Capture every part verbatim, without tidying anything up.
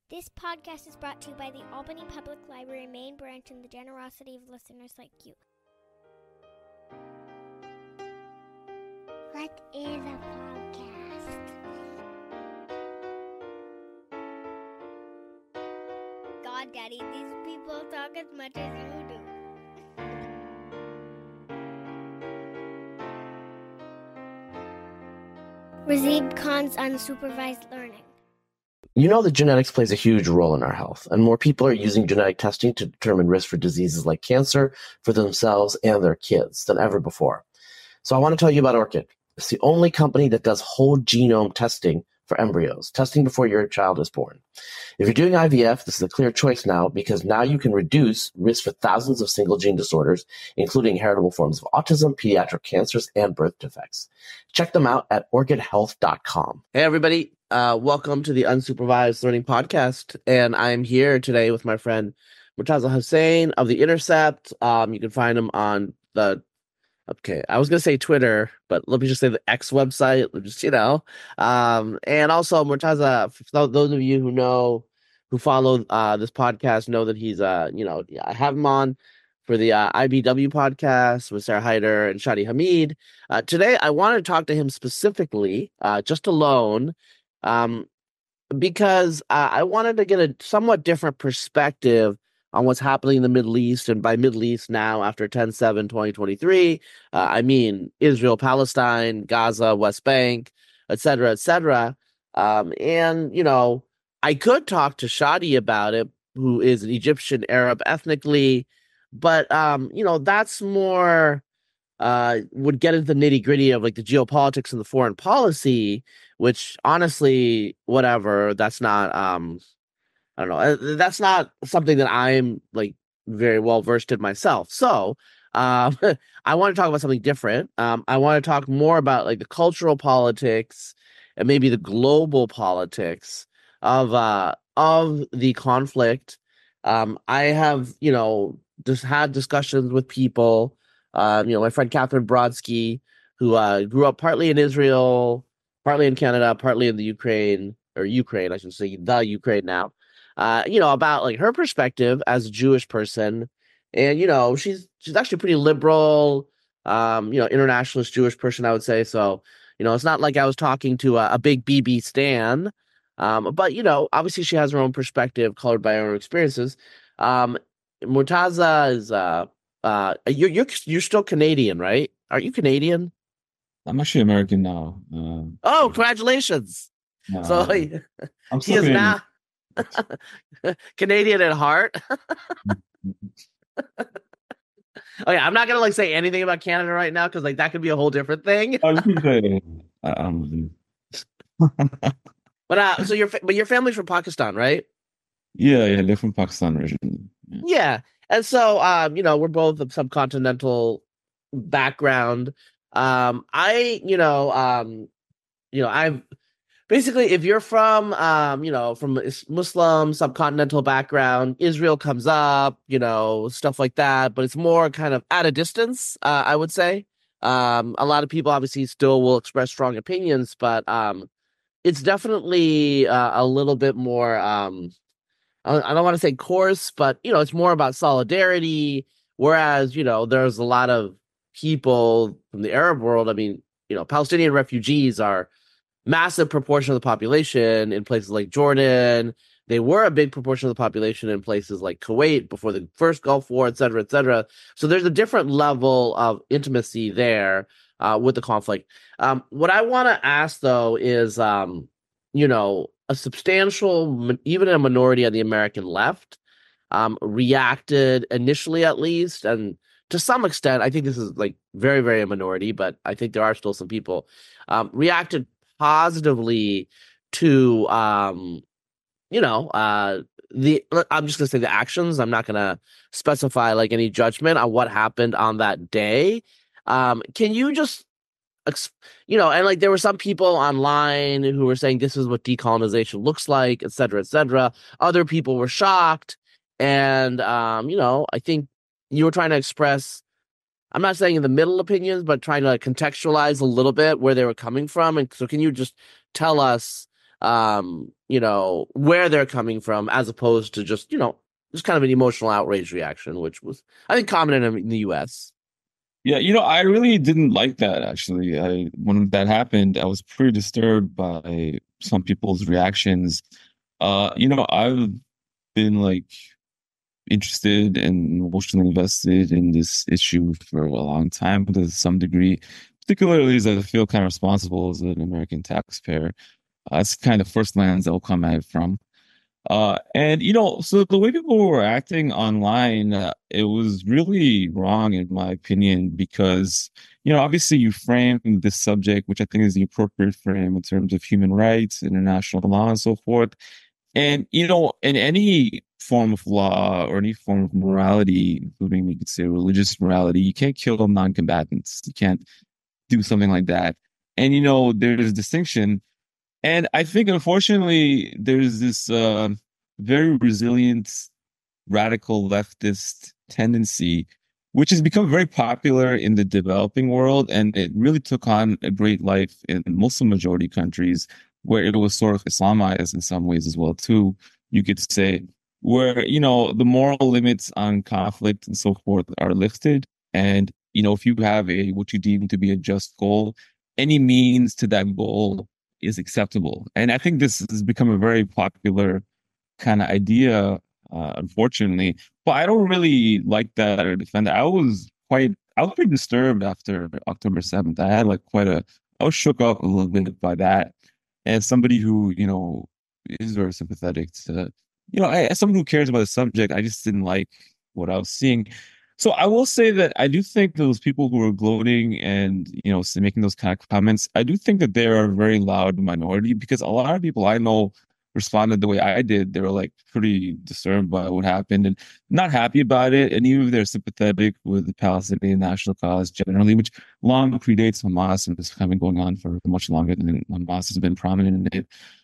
This podcast is brought to you by the Albany Public Library main branch and the generosity of listeners like you. What is a podcast? God, Daddy, these people talk as much as you do. Razib Khan's unsupervised learning. You know that genetics plays a huge role in our health, and more people are using genetic testing to determine risk for diseases like cancer for themselves and their kids than ever before. So I want to tell you about Orchid. It's the only company that does whole genome testing for embryos, testing before your child is born. If you're doing I V F, this is a clear choice now because now you can reduce risk for thousands of single gene disorders, including heritable forms of autism, pediatric cancers, and birth defects. Check them out at orchid health dot com. Hey, everybody. Uh, welcome to the Unsupervised Learning Podcast. And I'm here today with my friend Murtaza Hussain of The Intercept. Um, you can find him on the Okay, I was going to say Twitter, but let me just say the X website, just, you know. Um, and also, Murtaza, for those of you who know, who follow uh, this podcast, know that he's, uh, you know, I have him on for the uh, I B W podcast with Sarah Hyder and Shadi Hamid. Uh, today, I want to talk to him specifically, uh, just alone, um, because uh, I wanted to get a somewhat different perspective on what's happening in the Middle East. And by Middle East now, after ten seven twenty twenty-three, uh, I mean Israel, Palestine, Gaza, West Bank, et cetera, et cetera. Um, and, you know, I could talk to Shadi about it, who is an Egyptian Arab ethnically, but, um, you know, that's more, uh, would get into the nitty gritty of like the geopolitics and the foreign policy, which honestly, whatever, that's not, um, I don't know. That's not something that I'm like very well versed in myself. So um, I want to talk about something different. Um, I want to talk more about like the cultural politics and maybe the global politics of uh, of the conflict. Um, I have, you know, just had discussions with people. Um, you know, my friend Catherine Brodsky, who uh, grew up partly in Israel, partly in Canada, partly in the Ukraine or Ukraine, I should say, the Ukraine now. Uh, you know, about like her perspective as a Jewish person. And, you know, she's she's actually pretty liberal, um, you know, internationalist Jewish person, I would say. So, you know, it's not like I was talking to a, a big B B stan. Um, but, you know, obviously she has her own perspective colored by her own experiences. Um, Murtaza is, uh, uh, you're, you're, you're still Canadian, right? Are you Canadian? I'm actually American now. Uh, oh, congratulations. no, so I'm he is Canadian. now Canadian at heart. Okay, I'm not gonna like say anything about Canada right now because like that could be a whole different thing. I was gonna say, I, I'm, but uh, so your fa- but your family's from Pakistan, right? yeah, yeah, they're from Pakistan originally. Yeah. yeah, and so um, you know, we're both of subcontinental background. Um, I, you know, um, you know, I've. Basically, if you're from, um, you know, from a Muslim subcontinental background, Israel comes up, you know, stuff like that. But it's more kind of at a distance, uh, I would say. Um, a lot of people obviously still will express strong opinions, but um, it's definitely uh, a little bit more, um, I, I don't want to say coarse, but, you know, it's more about solidarity. Whereas, you know, there's a lot of people from the Arab world. I mean, you know, Palestinian refugees are massive proportion of the population in places like Jordan. They were a big proportion of the population in places like Kuwait before the first Gulf War, et cetera, et cetera. So there's a different level of intimacy there uh, with the conflict. Um, what I want to ask, though, is, um, you know, a substantial, even a minority of the American left um, reacted initially, at least, and to some extent, I think this is like very, very a minority, but I think there are still some people um, reacted positively to um you know uh the I'm just gonna say the actions. I'm not gonna specify like any judgment on what happened on that day. Um can you just you know and like there were some people online who were saying this is what decolonization looks like, et cetera, et cetera. Other people were shocked, and um you know I think you were trying to express, I'm not saying in the middle opinions, but trying to contextualize a little bit where they were coming from. And so can you just tell us, um, you know, where they're coming from, as opposed to just, you know, just kind of an emotional outrage reaction, which was, I think, common in, in the U S. Yeah, you know, I really didn't like that actually. I when that happened, I was pretty disturbed by some people's reactions. Uh, you know, I've been like interested and emotionally invested in this issue for a long time to some degree, particularly as I feel kind of responsible as an American taxpayer. Uh, that's kind of first lens that will come at it from. Uh, and you know, so the way people were acting online, uh, it was really wrong in my opinion, because, you know, obviously you frame this subject, which I think is the appropriate frame in terms of human rights, international law, and so forth. And, you know, in any form of law or any form of morality, including, you could say, religious morality, you can't kill non-combatants. You can't do something like that. And, you know, there's distinction. And I think, unfortunately, there's this uh, very resilient, radical leftist tendency, which has become very popular in the developing world. And it really took on a great life in Muslim majority countries, where it was sort of Islamized in some ways as well, too, you could say, where, you know, the moral limits on conflict and so forth are lifted. And, you know, if you have a what you deem to be a just goal, any means to that goal is acceptable. And I think this has become a very popular kind of idea, uh, unfortunately. But I don't really like that or defend it. I was quite, I was pretty disturbed after October seventh. I had like quite a, I was shook up a little bit by that. As somebody who, you know, is very sympathetic to, you know, I, as someone who cares about the subject, I just didn't like what I was seeing. So I will say that I do think those people who are gloating and, you know, making those kind of comments, I do think that they are a very loud minority, because a lot of people I know responded the way I did. They were like pretty disturbed by what happened and not happy about it. And even if they're sympathetic with the Palestinian national cause generally, which long predates Hamas and has been going on for much longer than Hamas has been prominent in it,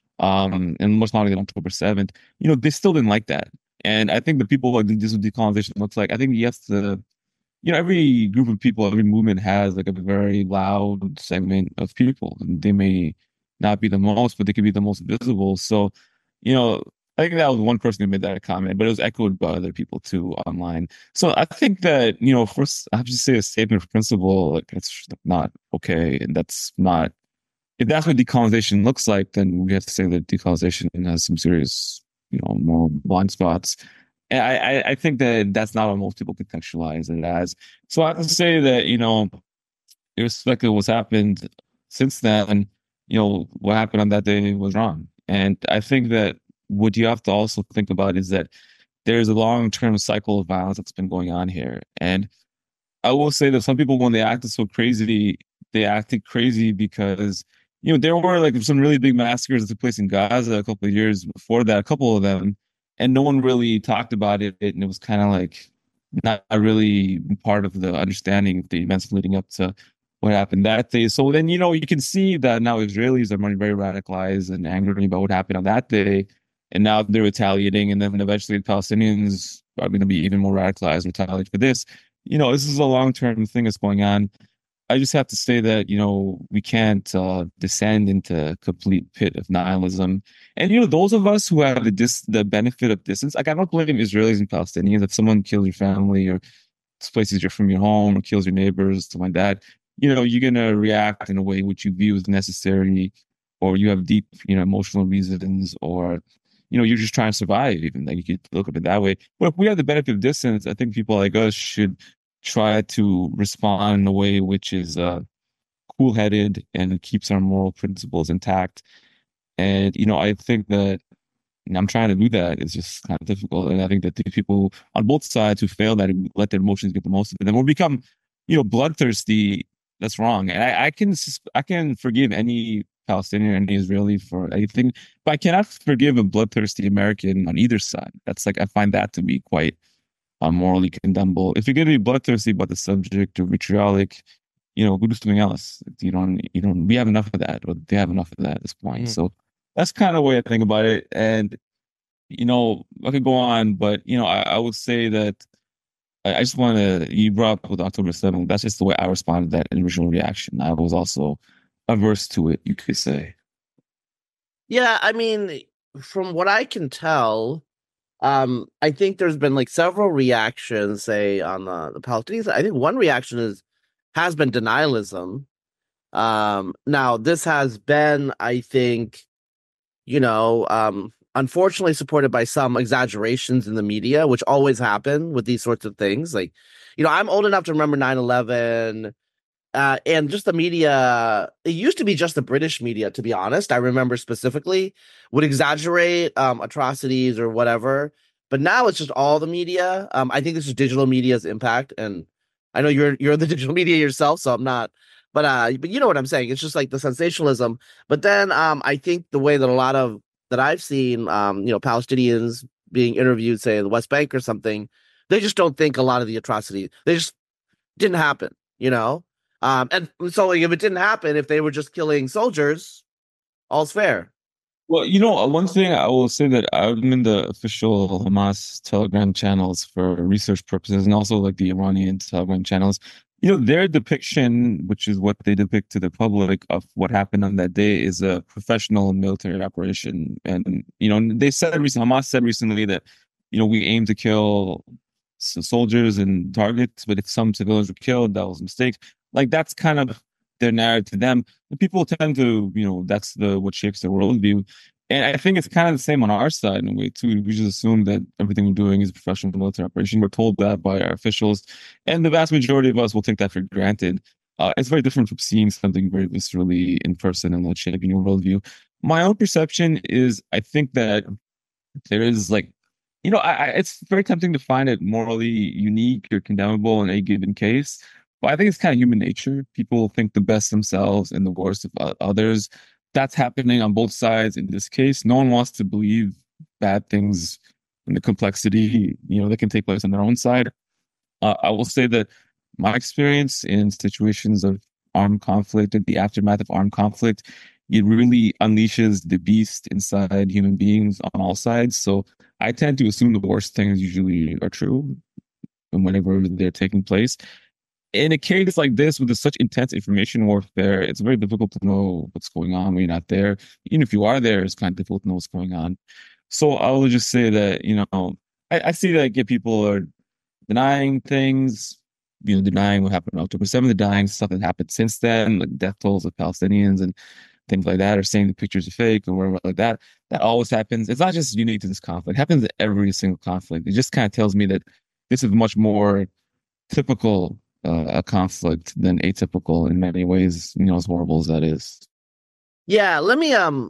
um, and much longer than October seventh, you know, they still didn't like that. And I think the people like this is what decolonization looks like. I think you have to, you know, every group of people, every movement has like a very loud segment of people. And they may not be the most, but they could be the most visible. So, you know, I think that was one person who made that comment, but it was echoed by other people too online. So I think that, you know, first I have to say a statement of principle, like it's not okay. And that's not, if that's what decolonization looks like, then we have to say that decolonization has some serious, you know, moral blind spots. And I, I, I think that that's not what most people contextualize it as. So I have to say that, you know, irrespective of what's happened since then, you know, what happened on that day was wrong. And I think that what you have to also think about is that there's a long-term cycle of violence that's been going on here. And I will say that some people, when they acted so crazy, they acted crazy because, you know, there were like some really big massacres that took place in Gaza a couple of years before that, a couple of them, and no one really talked about it. And it was kind of like not really part of the understanding of the events leading up to what happened that day. So then, you know, you can see that now Israelis are very radicalized and angry about what happened on that day. And now they're retaliating. And then eventually the Palestinians are going to be even more radicalized and retaliate for this. You know, this is a long-term thing that's going on. I just have to say that, you know, we can't uh, descend into a complete pit of nihilism. And, you know, those of us who have the dis- the benefit of distance, like I don't blame Israelis and Palestinians. If someone kills your family or displaces you from your home or kills your neighbors, something like that, you know, you're going to react in a way which you view as necessary, or you have deep, you know, emotional reasons, or, you know, you're just trying to survive, even. Like you could look at it that way. But if we have the benefit of distance, I think people like us should try to respond in a way which is uh, cool-headed and keeps our moral principles intact. And, you know, I think that and I'm trying to do that. It's just kind of difficult. And I think that the people on both sides who fail that and let their emotions get the most of it, then will become, you know, bloodthirsty. That's wrong. And I, I can I can forgive any Palestinian, any Israeli for anything, but I cannot forgive a bloodthirsty American on either side. That's like, I find that to be quite uh, morally condemnable. If you're going to be bloodthirsty about the subject or vitriolic, you know, go do something else. You don't, you don't, we have enough of that, or they have enough of that at this point. Mm. So that's kind of the way I think about it. And, you know, I could go on, but, you know, I, I would say that I, I just want to, you brought up with October seventh, that's just the way I responded to that original reaction. I was also averse to it, you could say. Yeah, I mean, from what I can tell, um, I think there's been like several reactions, say on the, the Palestinians. I think one reaction is has been denialism. Um, now this has been, I think, you know, um, unfortunately supported by some exaggerations in the media, which always happen with these sorts of things. Like, you know, I'm old enough to remember nine eleven. Uh, and just the media, it used to be just the British media, to be honest. I remember specifically would exaggerate um, atrocities or whatever. But now it's just all the media. Um, I think this is digital media's impact, and I know you're you're in the digital media yourself, so I'm not. But uh, but you know what I'm saying. It's just like the sensationalism. But then um, I think the way that a lot of that I've seen, um, you know, Palestinians being interviewed, say in the West Bank or something, they just don't think a lot of the atrocity. They just didn't happen, you know? Um, and so like, if it didn't happen, if they were just killing soldiers, all's fair. Well, you know, uh, one thing I will say that I'm in the official Hamas Telegram channels for research purposes and also like the Iranian Telegram channels. You know, their depiction, which is what they depict to the public of what happened on that day, is a professional military operation. And, you know, they said recently, Hamas said recently that, you know, we aim to kill s- soldiers and targets, but if some civilians were killed, that was a mistake. Like that's kind of their narrative to them. And people tend to, you know, that's the what shapes their worldview. And I think it's kind of the same on our side in a way too. We just assume that everything we're doing is a professional military operation. We're told that by our officials, and the vast majority of us will take that for granted. Uh, it's very different from seeing something very viscerally in person and that shaping your worldview. My own perception is, I think that there is like, you know, I, I, it's very tempting to find it morally unique or condemnable in a given case. But I think it's kind of human nature. People think the best themselves and the worst of o- others. That's happening on both sides in this case. No one wants to believe bad things and the complexity, you know, that can take place on their own side. Uh, I will say that my experience in situations of armed conflict and the aftermath of armed conflict, it really unleashes the beast inside human beings on all sides. So I tend to assume the worst things usually are true and whenever they're taking place. In a case like this with such intense information warfare, it's very difficult to know what's going on when you're not there. Even if you are there, it's kind of difficult to know what's going on. So I will just say that, you know, I, I see that yeah, people are denying things, you know, denying what happened on October seventh, denying stuff that happened since then, like death tolls of Palestinians and things like that, or saying the pictures are fake or whatever like that. That always happens. It's not just unique to this conflict. It happens in every single conflict. It just kind of tells me that this is much more typical uh, a conflict than atypical in many ways, you know, as horrible as that is. Yeah, let me um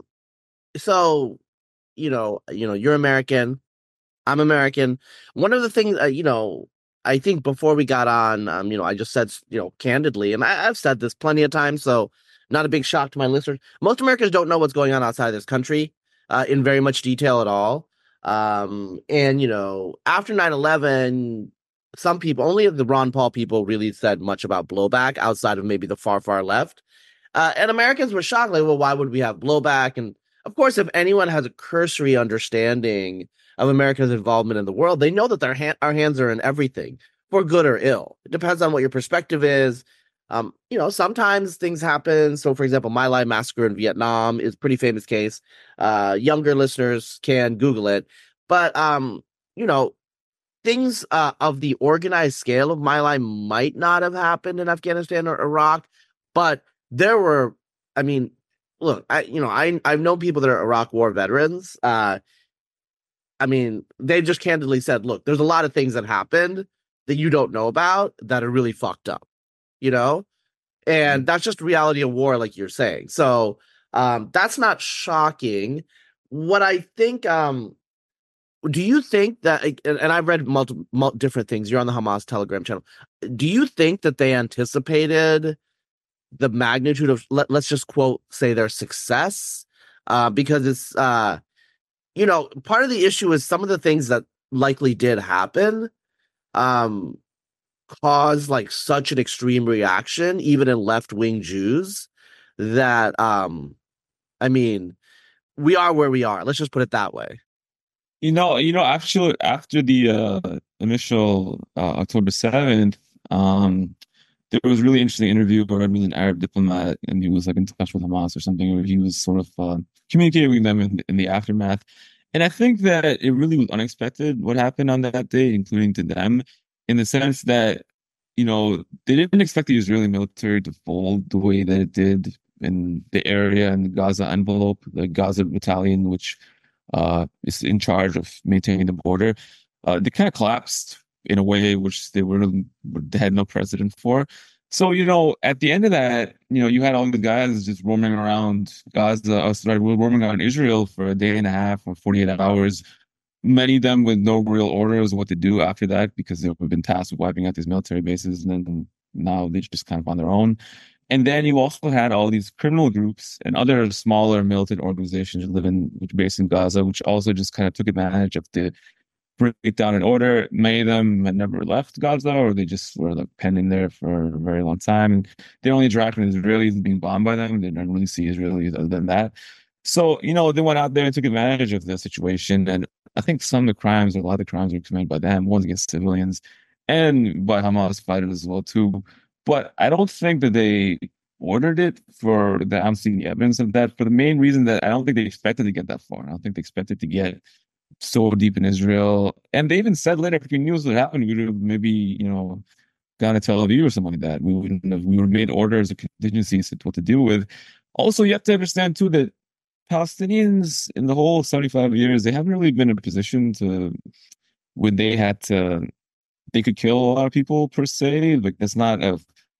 so you know, you know, you're American, I'm American. One of the things, uh, you know, I think before we got on, um, you know, I just said, you know, candidly, and I, I've said this plenty of times, so not a big shock to my listeners. Most Americans don't know what's going on outside this country uh, in very much detail at all. Um, and, you know, after nine eleven, some people, only the Ron Paul people really said much about blowback outside of maybe the far, far left. Uh, and Americans were shocked, like, well, why would we have blowback? And of course, if anyone has a cursory understanding of America's involvement in the world, they know that their ha- our hands are in everything, for good or ill. It depends on what your perspective is. Um, you know, sometimes things happen. So, for example, My Lai massacre in Vietnam is a pretty famous case. Uh, younger listeners can Google it, but um, you know, things uh, of the organized scale of My Lai might not have happened in Afghanistan or Iraq, but there were. I mean, look, I you know, I I've known people that are Iraq War veterans. Uh, I mean, they just candidly said, look, there's a lot of things that happened that you don't know about that are really fucked up, you know? And that's just reality of war, like you're saying. So um, that's not shocking. What I think, um, do you think that, and, and I've read multiple, multiple different things. You're on the Hamas Telegram channel. Do you think that they anticipated the magnitude of, let, let's just quote, say their success? Uh, because it's, uh, you know, part of the issue is some of the things that likely did happen um caused like such an extreme reaction even in left-wing Jews that um I mean, we are where we are. Let's just put it that way. You know, you know, actually, after the uh, initial uh, October seventh, um, there was a really interesting interview where I was an Arab diplomat, and he was like in touch with Hamas or something, where he was sort of uh, communicated with them in, in the aftermath. And I think that it really was unexpected what happened on that day, including to them, in the sense that, you know, they didn't expect the Israeli military to fold the way that it did in the area and the Gaza envelope, the Gaza battalion, which uh, is in charge of maintaining the border. Uh, they kind of collapsed in a way which they were they had no precedent for. So, you know, at the end of that, you know, you had all the guys just roaming around Gaza, uh, sorry, roaming around Israel for a day and a half or forty-eight hours, many of them with no real orders of what to do after that because they've been tasked with wiping out these military bases. And then now they're just kind of on their own. And then you also had all these criminal groups and other smaller militant organizations living, which based in Gaza, which also just kind of took advantage of the break down in order. Many of them had never left Gaza, or they just were like pending there for a very long time. And they only interact with Israelis being bombed by them. They don't really see Israelis other than that. So, you know, they went out there and took advantage of the situation. And I think some of the crimes, or a lot of the crimes were committed by them, ones against civilians and by Hamas fighters as well, too. But I don't think that they ordered it for that. I'm seeing the evidence of that for the main reason that I don't think they expected to get that far. I don't think they expected to get so deep in Israel. And they even said later, if we knew what happened, we would have maybe, you know, gone to Tel Aviv or something like that. We wouldn't have, we would have made orders of contingencies to what to deal with. Also, you have to understand too that Palestinians in the whole seventy-five years, they haven't really been in a position to, when they had to, they could kill a lot of people per se. Like that's not a,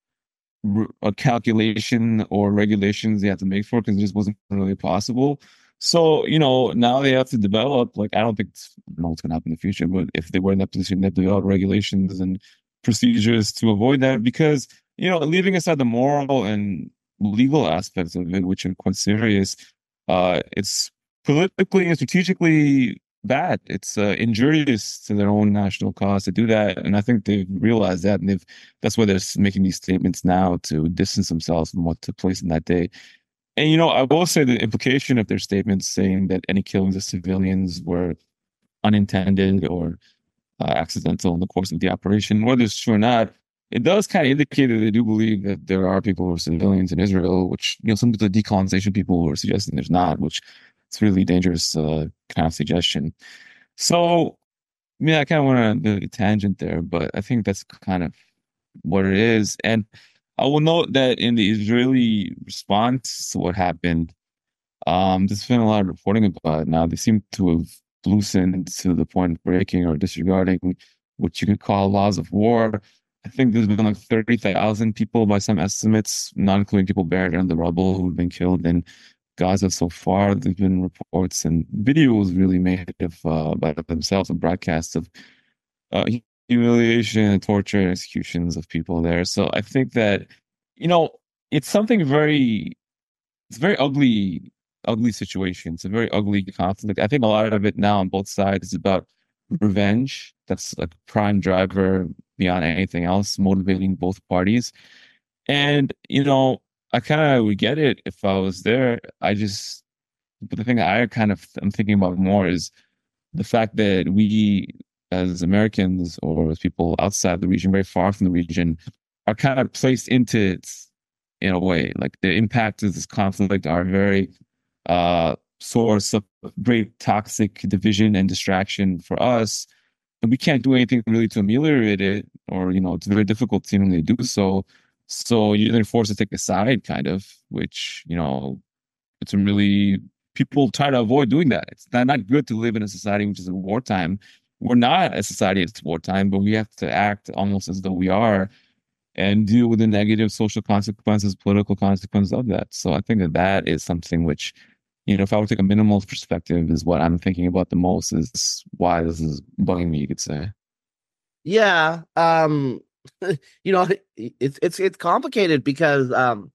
a calculation or regulations they have to make for it because it just wasn't really possible. So, you know, now they have to develop, like, I don't think, it's, I don't know what's going to happen in the future, but if they were in that position, they have to develop regulations and procedures to avoid that because, you know, leaving aside the moral and legal aspects of it, which are quite serious, uh, it's politically and strategically bad. It's uh, injurious to their own national cause to do that. And I think they've realized that. And they've, that's why they're making these statements now to distance themselves from what took place in that day. And, you know, I will say the implication of their statements saying that any killings of civilians were unintended or uh, accidental in the course of the operation, whether it's true or not, it does kind of indicate that they do believe that there are people who are civilians in Israel, which, you know, some of the decolonization people are suggesting there's not, which it's really dangerous uh, kind of suggestion. So, yeah, I kind of went on a tangent there, but I think that's kind of what it is. And I will note that in the Israeli response to what happened, um, there's been a lot of reporting about it now. They seem to have loosened to the point of breaking or disregarding what you could call laws of war. I think there's been like thirty thousand people by some estimates, not including people buried under the rubble who've been killed in Gaza so far. There's been reports and videos really made of uh, by themselves and broadcasts of uh, humiliation, torture, and executions of people there. So I think that, you know, it's something very, it's a very ugly, ugly situation. It's a very ugly conflict. I think a lot of it now on both sides is about revenge. That's like a prime driver beyond anything else, motivating both parties. And, you know, I kind of would get it if I was there. I just, but the thing I kind of, I'm thinking about more is the fact that we, as Americans or as people outside the region, very far from the region, are kind of placed into it in a way. Like the impact of this conflict are very uh, source of great toxic division and distraction for us. And we can't do anything really to ameliorate it, or, you know, it's very difficult seemingly to do so. So you're then forced to take a side, kind of, which, you know, it's a really, people try to avoid doing that. It's not, not good to live in a society which is in wartime. We're not a society that's wartime, but we have to act almost as though we are and deal with the negative social consequences, political consequences of that. So I think that that is something which, you know, if I were to take a minimalist perspective, is what I'm thinking about the most, is why this is bugging me, you could say. Yeah. Um, you know, it's, it's, it's complicated because, um,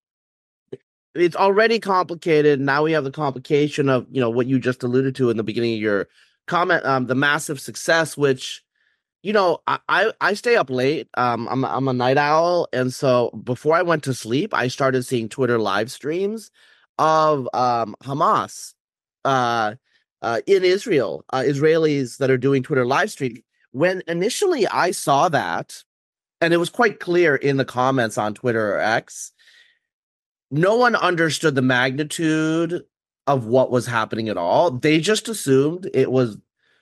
it's already complicated. Now we have the complication of, you know, what you just alluded to in the beginning of your comment, um, the massive success, which, you know, I, I, I stay up late. Um, I'm, I'm a night owl. And so before I went to sleep, I started seeing Twitter live streams of um, Hamas uh, uh, in Israel, uh, Israelis that are doing Twitter live stream. When initially I saw that, and it was quite clear in the comments on Twitter or X, no one understood the magnitude of what was happening at all. They just assumed it was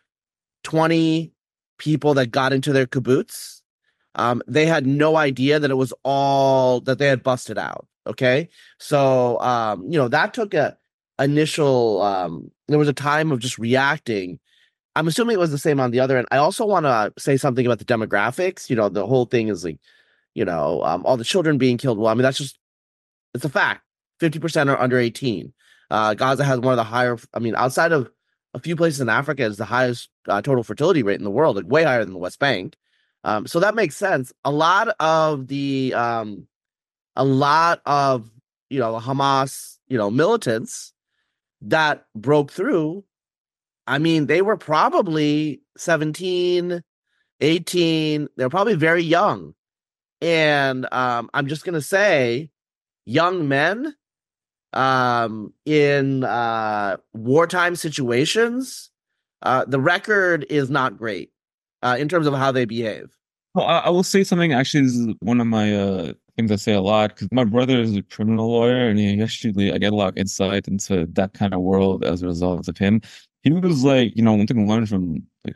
twenty people that got into their kibbutz. Um, they had no idea that it was all that they had busted out. Okay. So, um, you know, that took a initial, um, there was a time of just reacting. I'm assuming it was the same on the other end. I also want to say something about the demographics. You know, the whole thing is like, you know, um, all the children being killed. Well, I mean, that's just, it's a fact. fifty percent are under eighteen. Uh, Gaza has one of the higher, I mean, outside of a few places in Africa, is the highest uh, total fertility rate in the world, like way higher than the West Bank. Um, so that makes sense. A lot of the, um, a lot of, you know, Hamas, you know, militants that broke through, I mean, they were probably seventeen, eighteen. They're probably very young. And um, I'm just going to say, young men um, in uh, wartime situations, uh, the record is not great uh, in terms of how they behave. Well, I, I will say something. Actually, this is one of my uh, things I say a lot because my brother is a criminal lawyer, and he actually I get a lot of insight into that kind of world as a result of him. He was like, you know, one thing I learned from like,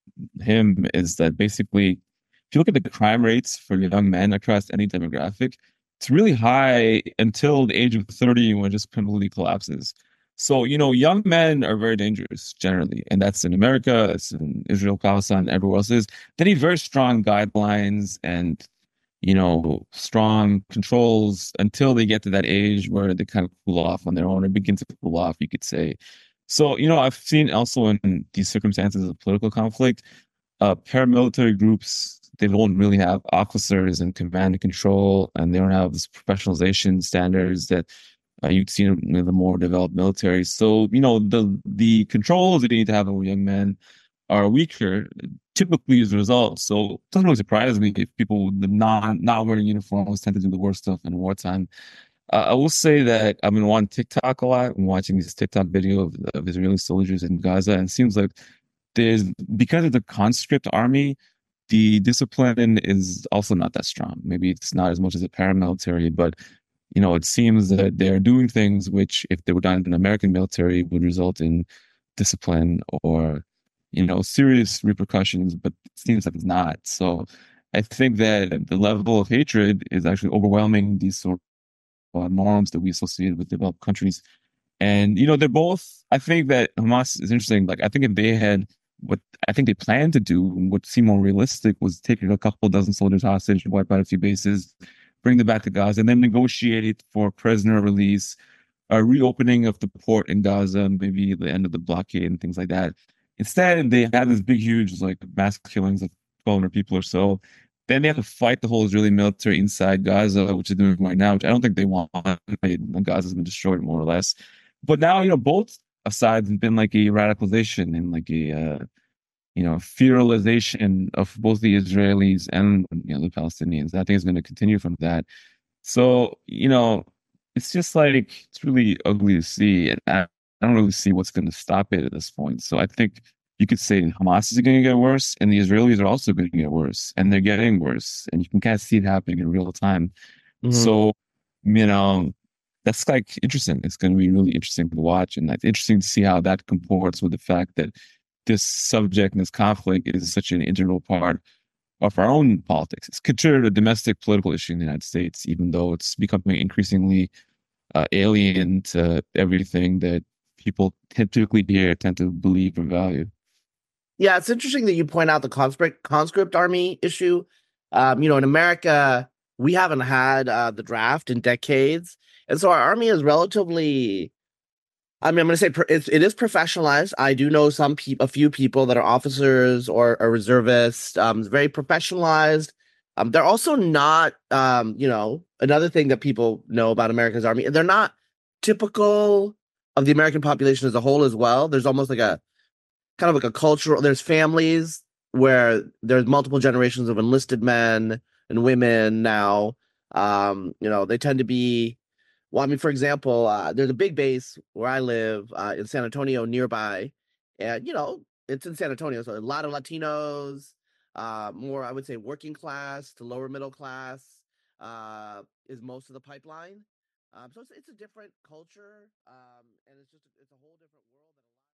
him is that basically, if you look at the crime rates for young men across any demographic, it's really high until the age of thirty when it just completely collapses. So, you know, young men are very dangerous generally, and that's in America, that's in Israel, Palestine, everywhere else is. They need very strong guidelines and, you know, strong controls until they get to that age where they kind of cool off on their own or begin to cool off, you could say. So, you know, I've seen also in these circumstances of political conflict, uh, paramilitary groups, they don't really have officers and command and control, and they don't have this professionalization standards that uh, you'd see in the more developed military. So, you know, the the controls that you need to have over young men are weaker, typically as a result. So it doesn't really surprise me if people the non not wearing uniforms tend to do the worst stuff in wartime. Uh, I will say that I've been on TikTok a lot. I'm watching these TikTok video of, of Israeli soldiers in Gaza, and it seems like there's because of the conscript army, the discipline is also not that strong. Maybe it's not as much as a paramilitary, but you know, it seems that they're doing things which, if they were done in an American military, would result in discipline or, you know, serious repercussions, but it seems like it's not. So I think that the level of hatred is actually overwhelming these sort of uh, norms that we associate with developed countries. And, you know, they're both, I think that Hamas is interesting. Like, I think if they had what I think they planned to do, what seemed more realistic, was taking a couple dozen soldiers hostage, wipe out a few bases, bring them back to Gaza, and then negotiate for prisoner release, a reopening of the port in Gaza, maybe the end of the blockade and things like that. Instead, they had this big, huge, like mass killings of twelve hundred people or so. Then they have to fight the whole Israeli military inside Gaza, which is doing right now, which I don't think they want. Gaza's been destroyed more or less. But now, you know, both sides have been like a radicalization and like a, uh, you know, fearalization of both the Israelis and, you know, the Palestinians. I think it's going to continue from that. So, you know, it's just like, it's really ugly to see. And I, I don't really see what's going to stop it at this point. So I think you could say Hamas is going to get worse and the Israelis are also going to get worse and they're getting worse. And you can kind of see it happening in real time. Mm-hmm. So, you know, that's like interesting. It's going to be really interesting to watch. And it's interesting to see how that comports with the fact that this subject and this conflict is such an integral part of our own politics. It's considered a domestic political issue in the United States, even though it's becoming increasingly uh, alien to everything that people typically here tend to believe or value. Yeah, it's interesting that you point out the conscript conscript army issue. Um, you know, in America, we haven't had uh, the draft in decades, and so our army is relatively. I mean, I'm going to say it's, it is professionalized. I do know some people, a few people that are officers or, or reservists. Um, it's very professionalized. Um, they're also not, um, you know, another thing that people know about America's army. They're not typical of the American population as a whole as well. There's almost like a kind of like a cultural. There's families where there's multiple generations of enlisted men and women now. Um, you know, they tend to be. Well, I mean, for example, uh, there's a big base where I live uh, in San Antonio nearby. And, you know, it's in San Antonio. So a lot of Latinos, uh, more, I would say, working class to lower middle class uh, is most of the pipeline. Um, so it's it's a different culture, um, and it's just it's a whole different world.